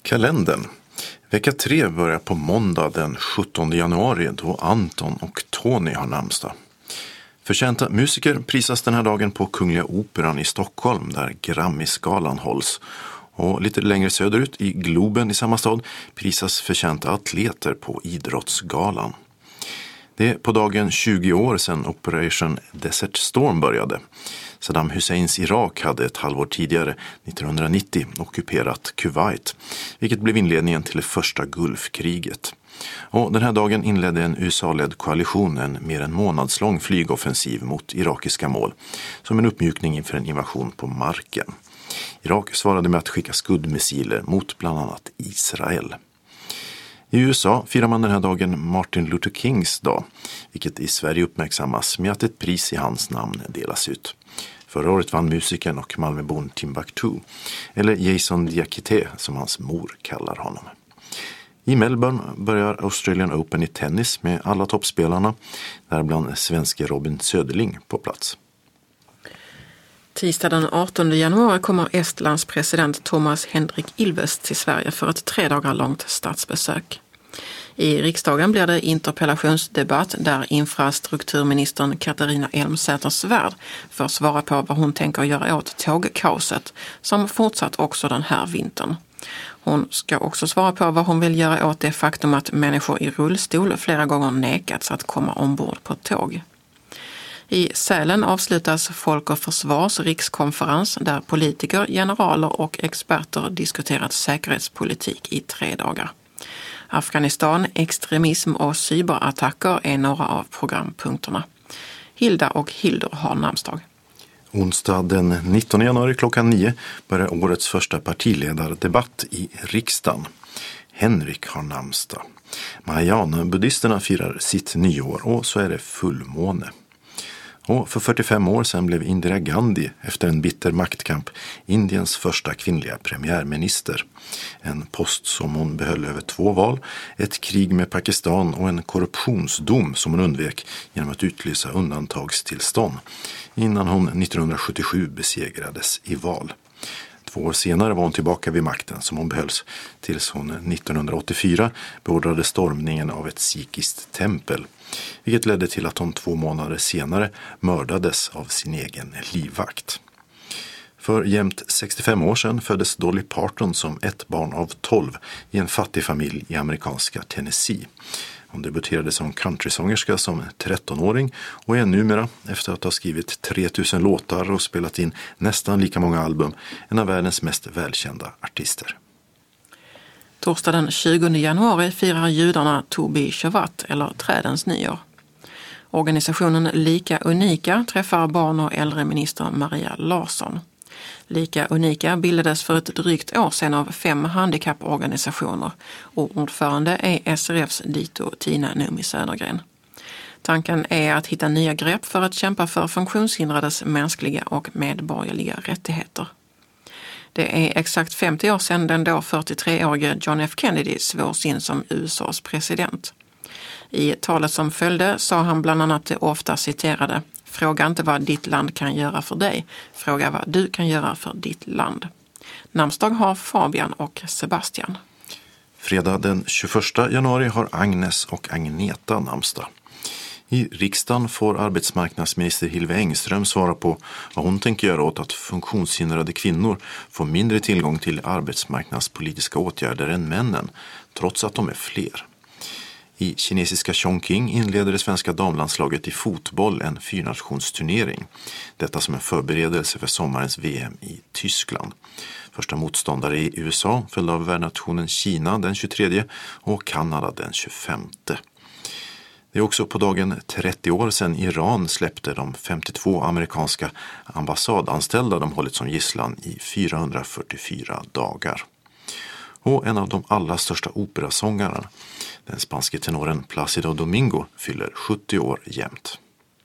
Kalendern. Vecka 3 börjar på måndag den 17 januari då Anton och Tony har namnsdag. Förtjänta musiker prisas den här dagen på Kungliga Operan i Stockholm där Grammisgalan hålls. Och lite längre söderut i Globen i samma stad prisas förtjänta atleter på Idrottsgalan. Det är på dagen 20 år sedan Operation Desert Storm började. Saddam Husseins Irak hade ett halvår tidigare, 1990, ockuperat Kuwait, vilket blev inledningen till det första Gulfkriget. Och den här dagen inledde en USA-ledd koalition en mer än månadslång flygoffensiv mot irakiska mål, som en uppmjukning inför en invasion på marken. Irak svarade med att skicka skuddmissiler mot bland annat Israel. I USA firar man den här dagen Martin Luther Kings dag, vilket i Sverige uppmärksammas med att ett pris i hans namn delas ut. Förra året vann musikern och Malmöbon Timbuktu, eller Jason Diakité som hans mor kallar honom. I Melbourne börjar Australian Open i tennis med alla toppspelarna, däribland svenske Robin Söderling på plats. Tisdag den 18 januari kommer Estlands president Thomas Hendrik Ilves till Sverige för ett 3 dagar långt statsbesök. I riksdagen blir det interpellationsdebatt där infrastrukturministern Katarina Elmsäter-Svärd får svara på vad hon tänker göra åt tågkaoset som fortsatt också den här vintern. Hon ska också svara på vad hon vill göra åt det faktum att människor i rullstol flera gånger nekats att komma ombord på tåg. I Sälen avslutas Folk och Försvars rikskonferens där politiker, generaler och experter diskuterat säkerhetspolitik i 3 dagar. Afghanistan, extremism och cyberattacker är några av programpunkterna. Hilda och Hildur har namnsdag. Onsdag den 19 januari klockan 9 börjar årets första partiledardebatt i riksdagen. Henrik har namnsdag. Mahayana-buddhisterna firar sitt nyår och så är det fullmåne. Och för 45 år sedan blev Indira Gandhi efter en bitter maktkamp Indiens första kvinnliga premiärminister. En post som hon behöll över 2 val, ett krig med Pakistan och en korruptionsdom som hon undvek genom att utlysa undantagstillstånd innan hon 1977 besegrades i val. 2 år senare var hon tillbaka vid makten som hon behölls tills hon 1984 beordrade stormningen av ett sikhiskt tempel, vilket ledde till att hon 2 månader senare mördades av sin egen livvakt. För jämnt 65 år sedan föddes Dolly Parton som ett barn av 12 i en fattig familj i amerikanska Tennessee. Hon debuterade som countrysångerska som 13-åring och är numera, efter att ha skrivit 3000 låtar och spelat in nästan lika många album, en av världens mest välkända artister. Torsdag den 20 januari firar judarna Tobi Shavat eller trädens nyår. Organisationen Lika Unika träffar barn- och äldreminister Maria Larsson. Lika Unika bildades för ett drygt år sedan av 5 handikapporganisationer och ordförande är SRFs dito Tina Numi Södergren. Tanken är att hitta nya grepp för att kämpa för funktionshindrades mänskliga och medborgerliga rättigheter. Det är exakt 50 år sedan den då 43-årige John F. Kennedy svors in som USAs president. I talet som följde sa han bland annat det ofta citerade: "Fråga inte vad ditt land kan göra för dig, fråga vad du kan göra för ditt land." Namnsdag har Fabian och Sebastian. Fredag den 21 januari har Agnes och Agneta namnsdag. I riksdagen får arbetsmarknadsminister Hilve Engström svara på vad hon tänker göra åt att funktionshindrade kvinnor får mindre tillgång till arbetsmarknadspolitiska åtgärder än männen, trots att de är fler. I kinesiska Chongqing inleder det svenska damlandslaget i fotboll en 4-nationsturnering. Detta som en förberedelse för sommarens VM i Tyskland. Första motståndare i USA följde av värdnationen Kina den 23 och Kanada den 25. Det är också på dagen 30 år sedan Iran släppte de 52 amerikanska ambassadanställda de hållit som gisslan i 444 dagar. Och en av de allra största operasångarna, den spanske tenoren Plácido Domingo, fyller 70 år jämt.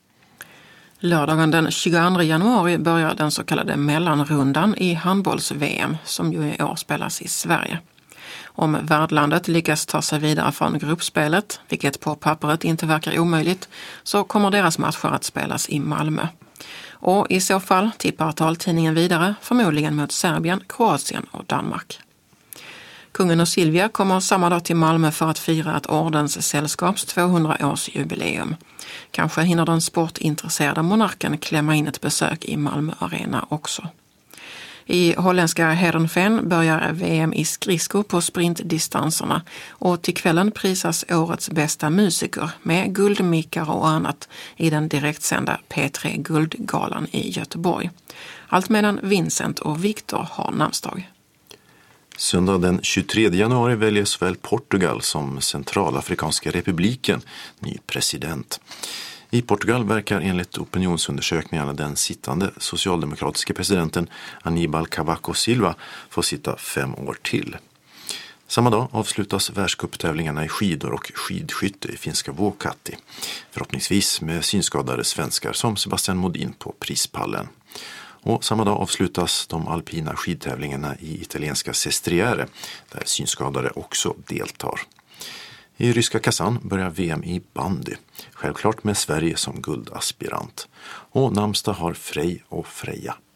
Lördagen den 22 januari börjar den så kallade mellanrundan i handbolls-VM som ju i år spelas i Sverige. Om värdlandet lyckas ta sig vidare från gruppspelet, vilket på pappret inte verkar omöjligt, så kommer deras matcher att spelas i Malmö. Och i så fall tippar taltidningen vidare, förmodligen mot Serbien, Kroatien och Danmark. Kungen och Silvia kommer samma dag till Malmö för att fira ett ordenssällskaps 200-årsjubileum. Kanske hinner den sportintresserade monarken klämma in ett besök i Malmö Arena också. I holländska Heerenveen börjar VM i skridsko på sprintdistanserna och till kvällen prisas årets bästa musiker med guldmickar och annat i den direktsända P3 Guldgalan i Göteborg. Allt medan Vincent och Victor har namnsdag. Söndag den 23 januari väljer såväl Portugal som Centralafrikanska republiken ny president. I Portugal verkar enligt opinionsundersökningarna den sittande socialdemokratiska presidenten Aníbal Cavaco Silva få sitta 5 år till. Samma dag avslutas världscuptävlingarna i skidor och skidskytte i finska Vuokatti. Förhoppningsvis med synskadade svenskar som Sebastian Modin på prispallen. Och samma dag avslutas de alpina skidtävlingarna i italienska Sestriere där synskadade också deltar. I ryska Kazan börjar VM i bandy, självklart med Sverige som guldaspirant. Och namnsdag har Frej och Freja.